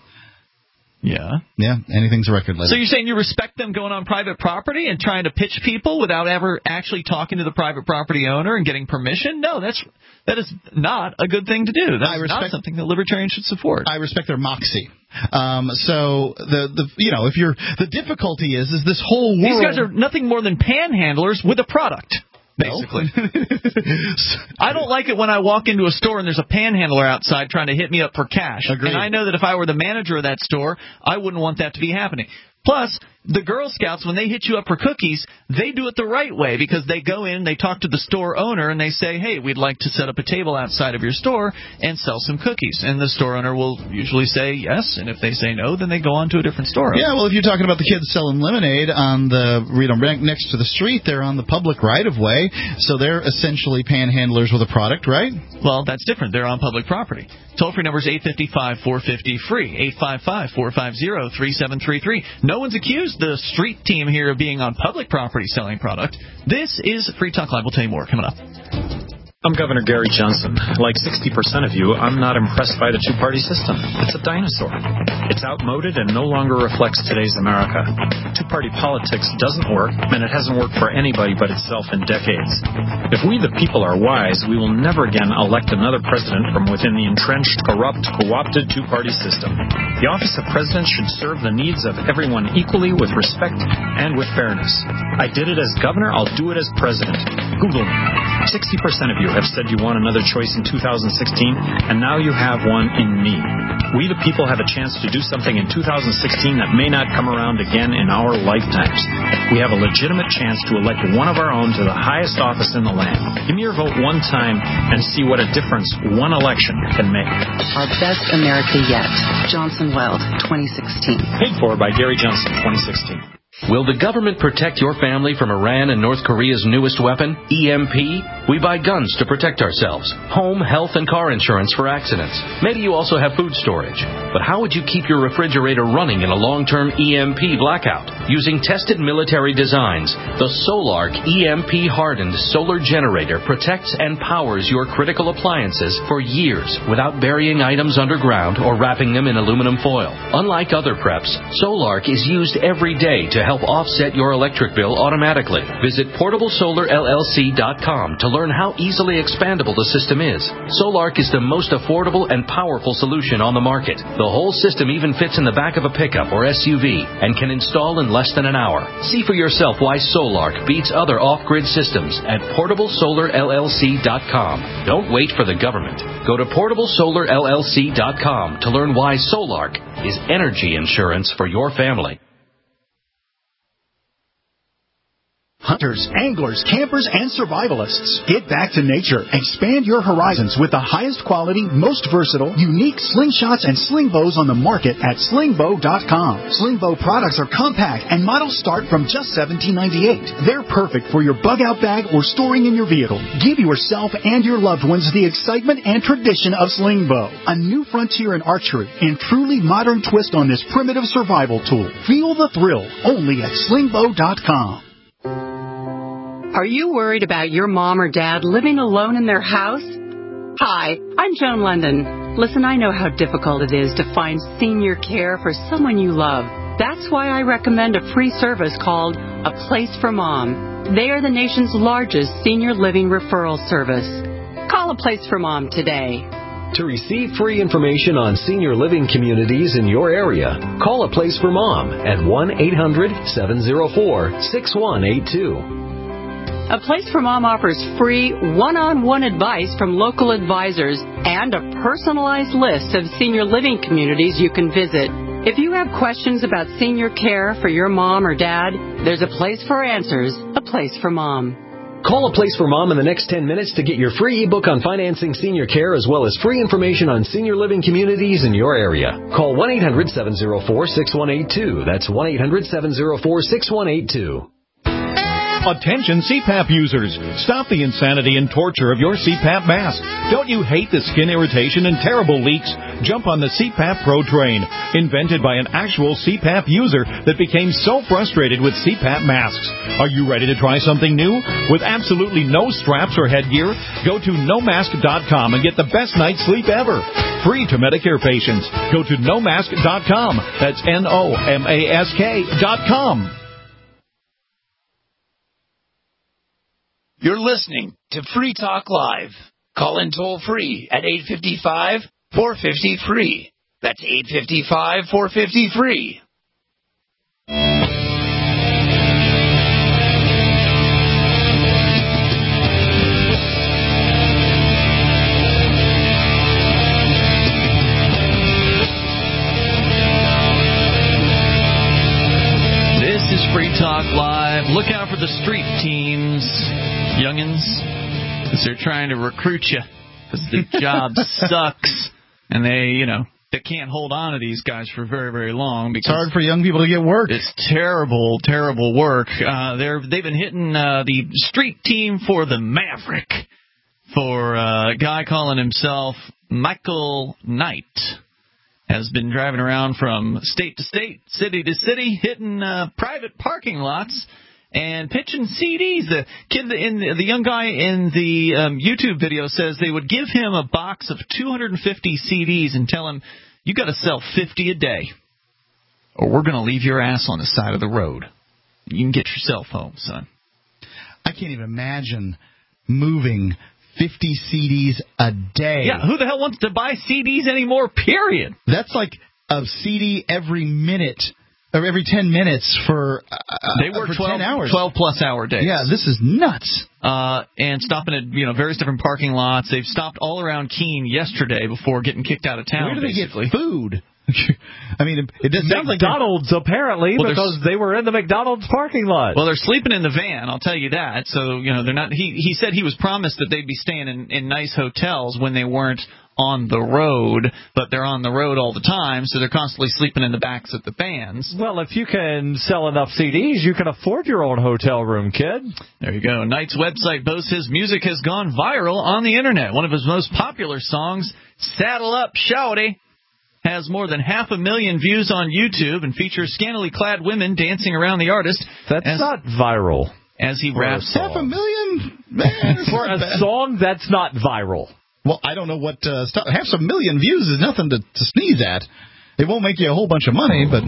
Yeah. Yeah, anything's a record label. So you're saying you respect them going on private property and trying to pitch people without ever actually talking to the private property owner and getting permission? No, that's that is not a good thing to do. That's I respect, not something that libertarians should support. I respect their moxie. Um, so the the you know if you're the difficulty is is this whole world. These guys are nothing more than panhandlers with a product. Basically. I don't like it when I walk into a store and there's a panhandler outside trying to hit me up for cash. Agreed. And I know that if I were the manager of that store, I wouldn't want that to be happening. Plus, the Girl Scouts, when they hit you up for cookies, they do it the right way because they go in, they talk to the store owner, and they say, hey, we'd like to set up a table outside of your store and sell some cookies. And the store owner will usually say yes, and if they say no, then they go on to a different store. Yeah, well, if you're talking about the kids selling lemonade on the, you know, right next to the street, they're on the public right-of-way, so they're essentially panhandlers with a product, right? Well, that's different. They're on public property. Toll-free number is eight five five, four five zero, free, eight five five, four five zero, three seven three three. No one's accused the street team here of being on public property selling product. This is Free Talk Live. We'll tell you more coming up. I'm Governor Gary Johnson. Like sixty percent of you, I'm not impressed by the two-party system. It's a dinosaur. It's outmoded and no longer reflects today's America. Two-party politics doesn't work, and it hasn't worked for anybody but itself in decades. If we the people are wise, we will never again elect another president from within the entrenched, corrupt, co-opted two-party system. The office of president should serve the needs of everyone equally with respect and with fairness. I did it as governor, I'll do it as president. Google me. sixty percent of you have said you want another choice in two thousand sixteen, and now you have one in me. We the people have a chance to do something in two thousand sixteen that may not come around again in our lifetimes. We have a legitimate chance to elect one of our own to the highest office in the land. Give me your vote one time and see what a difference one election can make. Our best America yet. Johnson Weld, twenty sixteen. Paid for by Gary Johnson, twenty sixteen. Will the government protect your family from Iran and North Korea's newest weapon, E M P? We buy guns to protect ourselves, home, health, and car insurance for accidents. Maybe you also have food storage. But how would you keep your refrigerator running in a long-term E M P blackout? Using tested military designs, the Solark E M P-hardened solar generator protects and powers your critical appliances for years without burying items underground or wrapping them in aluminum foil. Unlike other preps, Solark is used every day to help offset your electric bill automatically. Visit portable solar L L C dot com to learn how easily expandable the system is. Solark is the most affordable and powerful solution on the market. The whole system even fits in the back of a pickup or S U V and can install in less than an hour. See for yourself why Solark beats other off-grid systems at portable solar L L C dot com. Don't wait for the government. Go to portable solar L L C dot com to learn why Solark is energy insurance for your family. Hunters, anglers, campers, and survivalists. Get back to nature. Expand your horizons with the highest quality, most versatile, unique slingshots and sling bows on the market at sling bow dot com. Sling bow products are compact and models start from just seventeen ninety-eight. They're perfect for your bug-out bag or storing in your vehicle. Give yourself and your loved ones the excitement and tradition of sling bow. A new frontier in archery and truly modern twist on this primitive survival tool. Feel the thrill only at sling bow dot com. Are you worried about your mom or dad living alone in their house? Hi, I'm Joan London. Listen, I know how difficult it is to find senior care for someone you love. That's why I recommend a free service called A Place for Mom. They are the nation's largest senior living referral service. Call A Place for Mom today. To receive free information on senior living communities in your area, call A Place for Mom at one eight hundred seven oh four six one eight two. A Place for Mom offers free one-on-one advice from local advisors and a personalized list of senior living communities you can visit. If you have questions about senior care for your mom or dad, there's a place for answers, A Place for Mom. Call A Place for Mom in the next ten minutes to get your free ebook on financing senior care as well as free information on senior living communities in your area. Call one eight hundred seven oh four six one eight two. That's one eight hundred seven oh four six one eight two. Attention C PAP users. Stop the insanity and torture of your C PAP mask. Don't you hate the skin irritation and terrible leaks? Jump on the C PAP Pro train. Invented by an actual C PAP user that became so frustrated with C PAP masks. Are you ready to try something new? With absolutely no straps or headgear? Go to no mask dot com and get the best night's sleep ever. Free to Medicare patients. Go to no mask dot com. That's N O M A S K dot com. You're listening to Free Talk Live. Call in toll free at eight five five, four five zero, free. That's eight five five, four five zero, free. This is Free Talk Live. Look out for the street teams, youngins, because they're trying to recruit you because the job sucks and they, you know, they can't hold on to these guys for very, very long. Because it's hard for young people to get work. It's terrible, terrible work. Uh, they're they've been hitting uh, the street team for the Maverick for uh, a guy calling himself Michael Knight. Has been driving around from state to state, city to city, hitting uh, private parking lots and pitching C Ds. The kid, in the, the young guy in the um, YouTube video says they would give him a box of two hundred fifty C Ds and tell him, you got to sell fifty a day, or we're going to leave your ass on the side of the road. You can get yourself home, son. I can't even imagine moving fifty C Ds a day. Yeah, who the hell wants to buy C Ds anymore, period? That's like a C D every minute, or every ten minutes for, uh, they work for twelve, ten hours. twelve plus hour days. Yeah, this is nuts. Uh, and stopping at, you know, various different parking lots. They've stopped all around Keene yesterday before getting kicked out of town. Where do they basically. get food? I mean, it, it sounds like McDonald's, apparently, well, because they were in the McDonald's parking lot. Well, they're sleeping in the van, I'll tell you that. So, you know, they're not. He he said he was promised that they'd be staying in, in nice hotels when they weren't on the road, but they're on the road all the time, so they're constantly sleeping in the backs of the vans. Well, if you can sell enough C Ds, you can afford your own hotel room, kid. There you go. Knight's website boasts his music has gone viral on the Internet. One of his most popular songs, Saddle Up Shawty, has more than half a million views on YouTube and features scantily clad women dancing around the artist. That's as, not viral. As he raps. Half a million? Man, for a bad. song, that's not viral. Well, I don't know what... Uh, st- half a million views is nothing to, to sneeze at. It won't make you a whole bunch of money, but...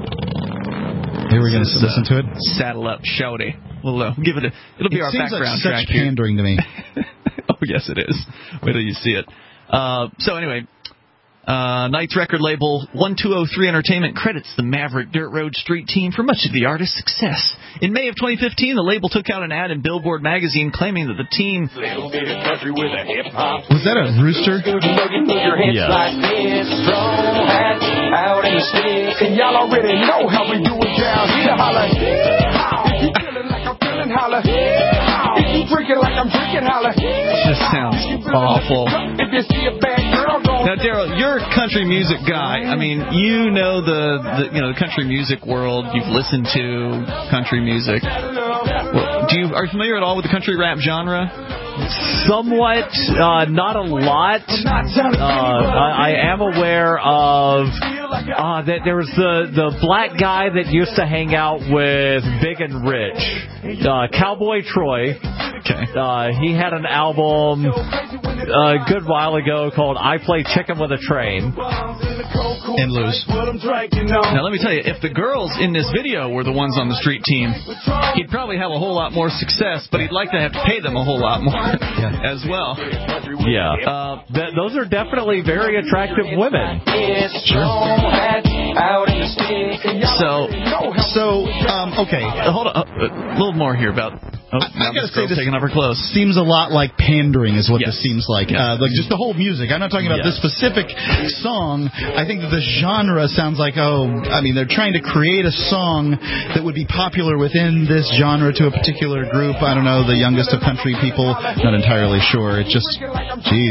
Here we're going to listen to it. Saddle Up Shawty. We'll uh, give it a... It'll be it our seems background like track such pandering here. to me. Oh, yes, it is. Wait till you see it. Uh, so, anyway... Uh, Knight's record label one two oh three Entertainment credits the Maverick Dirt Road Street team for much of the artist's success. In May of twenty fifteen, the label took out an ad in Billboard magazine claiming that the team... Was that a rooster? Yeah. Y'all already know how we do it down here. Holla, if you feeling like I'm feeling, holla. If you drinking like I'm drinking, holla. This sounds awful. If you see a bad girl, go. Now, Daryl, you're a country music guy. I mean, you know the, the you know the country music world. You've listened to country music. Well, do you are you familiar at all with the country rap genre? Somewhat, uh, not a lot. Uh, I, I am aware of uh, that there was the, the black guy that used to hang out with Big and Rich, uh, Cowboy Troy. Okay. Uh, he had an album a good while ago called I Play Chicken with a Train. And lose. Now, let me tell you, if the girls in this video were the ones on the street team, he'd probably have a whole lot more success, but he'd like to have to pay them a whole lot more yeah. as well. Yeah. Uh, th- those are definitely very attractive women. Sure. So, so um, okay. Uh, hold on. Uh, a little more here about... Oh, I, I gotta say, this taking off her clothes. Seems a lot like pandering, is what yes. this seems like. Yes. Uh, like just the whole music. I'm not talking about yes. this specific song. I think that the genre sounds like, oh, I mean, they're trying to create a song that would be popular within this genre to a particular group. I don't know, the youngest of country people. Not entirely sure. It just, geez.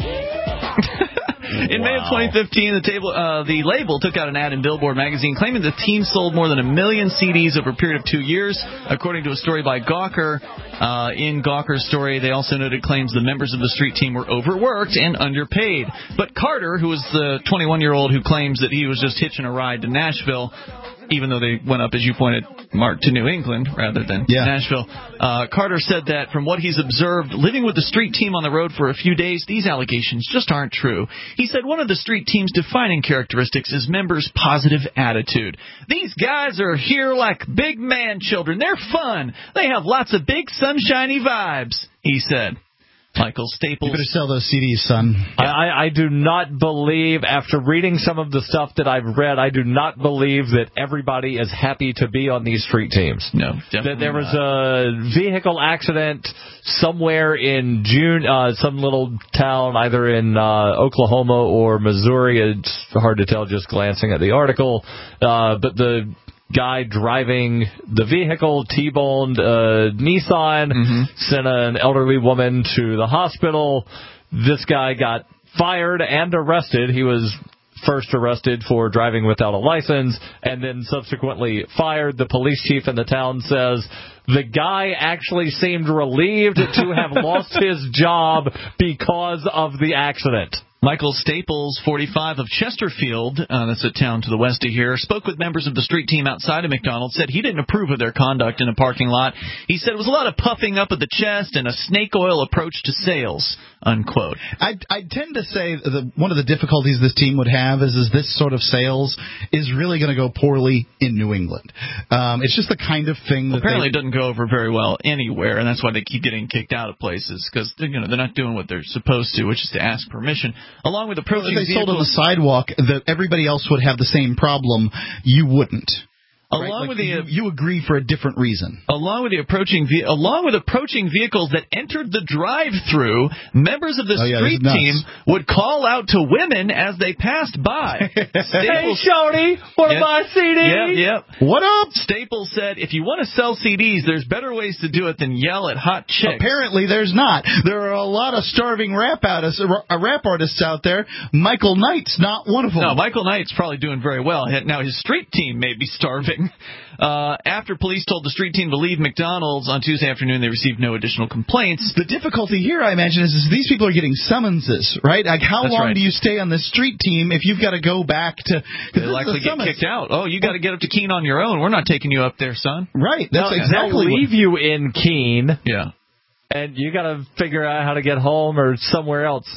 In wow. May of twenty fifteen, the, table, uh, the label took out an ad in Billboard magazine claiming the team sold more than a million C Ds over a period of two years. According to a story by Gawker, uh, in Gawker's story, they also noted claims the members of the street team were overworked and underpaid. But Carter, who was the twenty-one-year-old who claims that he was just hitching a ride to Nashville, even though they went up, as you pointed, Mark, to New England rather than yeah. Nashville. Uh, Carter said that from what he's observed, living with the street team on the road for a few days, these allegations just aren't true. He said one of the street team's defining characteristics is members' positive attitude. These guys are here like big man children. They're fun. They have lots of big sunshiny vibes, he said. Michael Staples. You better sell those C Ds, son. I, I do not believe, after reading some of the stuff that I've read, I do not believe that everybody is happy to be on these street teams. No, definitely That there was not. a vehicle accident somewhere in June, uh, some little town, either in uh, Oklahoma or Missouri. It's hard to tell just glancing at the article. Uh, but the guy driving the vehicle T-boned a Nissan, mm-hmm. sent an elderly woman to the hospital. This guy got fired and arrested. He was first arrested for driving without a license and then subsequently fired. The police chief in the town says the guy actually seemed relieved to have lost his job because of the accident. Michael Staples, forty-five, of Chesterfield, uh, that's a town to the west of here, spoke with members of the street team outside of McDonald's, said he didn't approve of their conduct in a parking lot. He said it was a lot of puffing up at the chest and a snake oil approach to sales, unquote. I I tend to say that one of the difficulties this team would have is, is this sort of sales is really going to go poorly in New England. Um, it's just the kind of thing that Apparently they, it doesn't go over very well anywhere, and that's why they keep getting kicked out of places, because you know, they're not doing what they're supposed to, which is to ask permission. Along with approaching well, if they vehicles, sold on the sidewalk that everybody else would have the same problem, you wouldn't. Along right? like with the you, you agree for a different reason. Along with the approaching ve- along with approaching vehicles that entered the drive-through, members of the oh, yeah, street team would call out to women as they passed by. Hey, shorty, want to yep. buy a C D? Yep, yep. What up? Staples said, if you want to sell C Ds, there's better ways to do it than yell at hot chicks. Apparently, there's not. There are a lot of starving rap artists, uh, rap artists out there. Michael Knight's not one of them. No, Michael Knight's probably doing very well. Now, his street team may be starving. Uh, after police told the street team to leave McDonald's on Tuesday afternoon, they received no additional complaints. The difficulty here, I imagine, is, is these people are getting summonses, right? Like, how That's long right. do you stay on the street team if you've got to go back to... They likely get kicked out. Oh, you got to get up to Keene on your own. We're not taking you up there, son. Right. That's no, exactly they'll leave what... you in Keene. Yeah. And you got to figure out how to get home or somewhere else. Oh.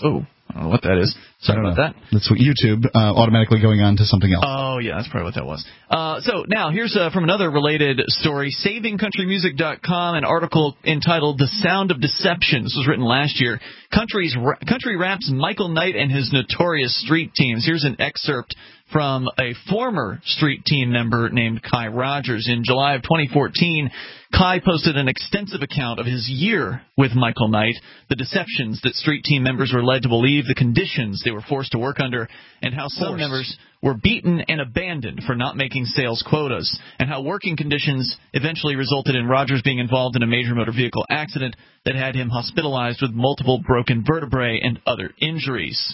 I don't know what that is. Sorry about that. That's what YouTube uh, automatically going on to something else. Oh, yeah, that's probably what that was. Uh, so now here's uh, from another related story, saving country music dot com, an article entitled The Sound of Deception. This was written last year. Country's, country rap's Michael Knight and his notorious street teams. Here's an excerpt from a former street team member named Kai Rogers. In July of twenty fourteen, Kai posted an extensive account of his year with Michael Knight, the deceptions that street team members were led to believe, the conditions they were forced to work under, and how some Forced. members were beaten and abandoned for not making sales quotas, and how working conditions eventually resulted in Rogers being involved in a major motor vehicle accident that had him hospitalized with multiple broken vertebrae and other injuries.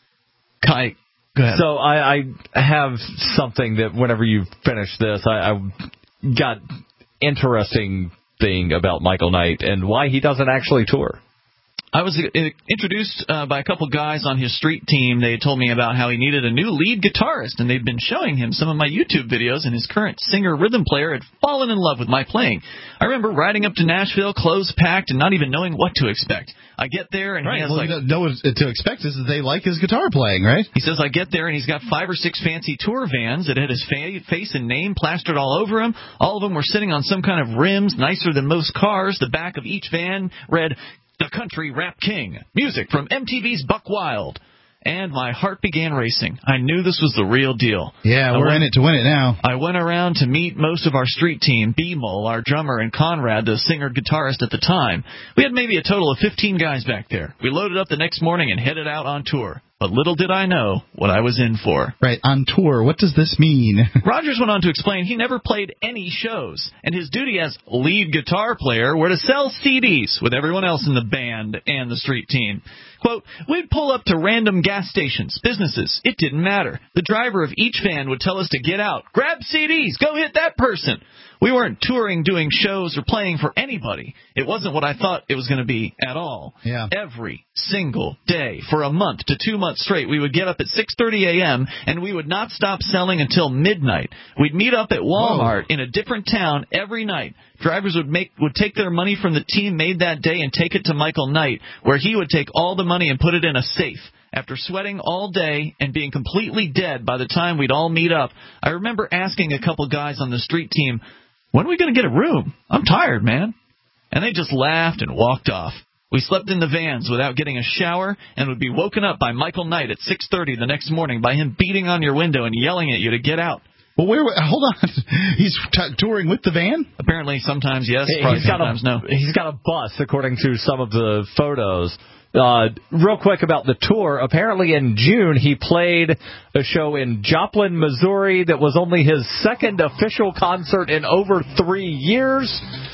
Kai, go ahead. So I, I have something that whenever you finish this, I, I got interesting thing about Michael Knight and why he doesn't actually tour. I was uh, introduced uh, by a couple guys on his street team. They told me about how he needed a new lead guitarist, and they'd been showing him some of my YouTube videos, and his current singer-rhythm player had fallen in love with my playing. I remember riding up to Nashville, clothes packed, and not even knowing what to expect. I get there, and right. he has well, like... you know what to expect is that they like his guitar playing, right? He says, I get there, and he's got five or six fancy tour vans that had his fa- face and name plastered all over him. All of them were sitting on some kind of rims, nicer than most cars. The back of each van read, The Country Rap King, music from M T V's Buck Wild. And my heart began racing. I knew this was the real deal. Yeah, I we're went, in it to win it now. I went around to meet most of our street team, B-Mole, our drummer, and Conrad, the singer-guitarist at the time. We had maybe a total of fifteen guys back there. We loaded up the next morning and headed out on tour. But little did I know what I was in for. Right, on tour. What does this mean? Rogers went on to explain he never played any shows, and his duty as lead guitar player were to sell C Ds with everyone else in the band and the street team. Quote, we'd pull up to random gas stations, businesses. It didn't matter. The driver of each van would tell us to get out, grab C Ds, go hit that person. We weren't touring, doing shows, or playing for anybody. It wasn't what I thought it was going to be at all. Yeah. Every single day for a month to two months straight, we would get up at six thirty a.m., and we would not stop selling until midnight. We'd meet up at Walmart Whoa. in a different town every night. Drivers would make would take their money from the team made that day and take it to Michael Knight, where he would take all the money and put it in a safe. After sweating all day and being completely dead by the time we'd all meet up, I remember asking a couple guys on the street team, when are we going to get a room? I'm tired, man. And they just laughed and walked off. We slept in the vans without getting a shower and would be woken up by Michael Knight at six thirty the next morning by him beating on your window and yelling at you to get out. Well, where? Hold on. He's t- touring with the van? Apparently, sometimes yes, He- probably he's got sometimes a, no. He's got a bus, according to some of the photos. Uh, real quick about the tour. Apparently in June, he played a show in Joplin, Missouri that was only his second official concert in over three years.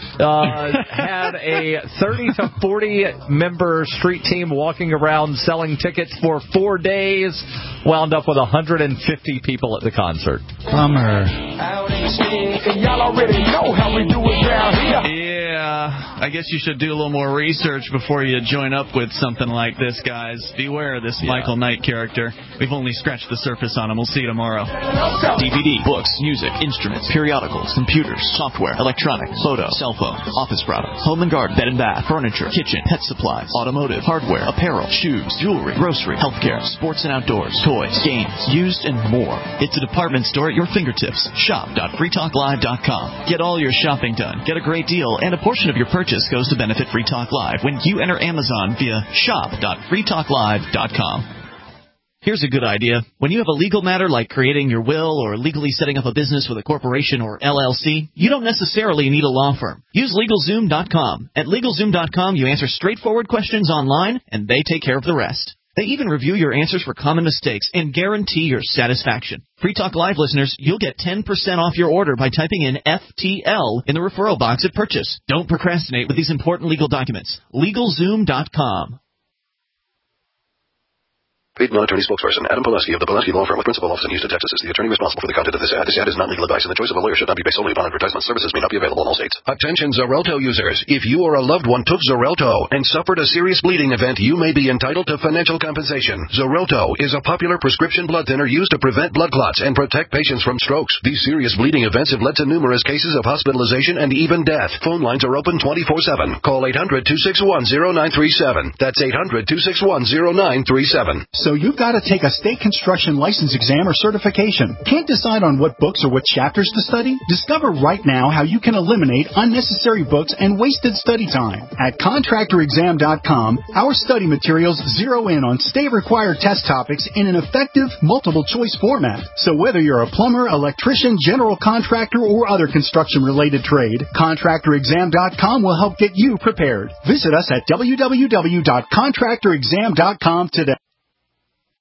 Uh, had a thirty to forty member street team walking around selling tickets for four days. Wound up with one hundred fifty people at the concert. Bummer. Y'all already know how we do it down here. Yeah, I guess you should do a little more research before you join up with something like this, guys. Beware of this yeah. Michael Knight character. We've only scratched the surface on him. We'll see you tomorrow. D V D, books, music, instruments, periodicals, computers, software, electronics, photo, cell phone, office products, home and garden, bed and bath, furniture, kitchen, pet supplies, automotive, hardware, apparel, shoes, jewelry, grocery, healthcare, sports and outdoors, toys, games, used, and more. It's a department store at your fingertips. shop dot free talk live dot com. Get all your shopping done. Get a great deal, and a portion of your purchase goes to benefit Free Talk Live when you enter Amazon via shop dot free talk live dot com. Here's a good idea. When you have a legal matter like creating your will or legally setting up a business with a corporation or L L C, you don't necessarily need a law firm. Use LegalZoom dot com. At LegalZoom dot com, you answer straightforward questions online, and they take care of the rest. They even review your answers for common mistakes and guarantee your satisfaction. Free Talk Live listeners, you'll get ten percent off your order by typing in F T L in the referral box at purchase. Don't procrastinate with these important legal documents. LegalZoom dot com. Free Paid non-attorney spokesperson Adam Pileski of the Pileski Law Firm with principal office in Houston, Texas is the attorney responsible for the content of this ad. This ad is not legal advice, and the choice of a lawyer should not be based solely upon advertisement. Services may not be available in all states. Attention Xarelto users. If you or a loved one took Xarelto and suffered a serious bleeding event, you may be entitled to financial compensation. Xarelto is a popular prescription blood thinner used to prevent blood clots and protect patients from strokes. These serious bleeding events have led to numerous cases of hospitalization and even death. Phone lines are open twenty-four seven. Call eight hundred, two six one, zero nine three seven. That's eight hundred, two six one, zero nine three seven. So you've got to take a state construction license exam or certification. Can't decide on what books or what chapters to study? Discover right now how you can eliminate unnecessary books and wasted study time. At contractor exam dot com, our study materials zero in on state-required test topics in an effective multiple-choice format. So whether you're a plumber, electrician, general contractor, or other construction-related trade, contractor exam dot com will help get you prepared. Visit us at w w w dot contractor exam dot com today.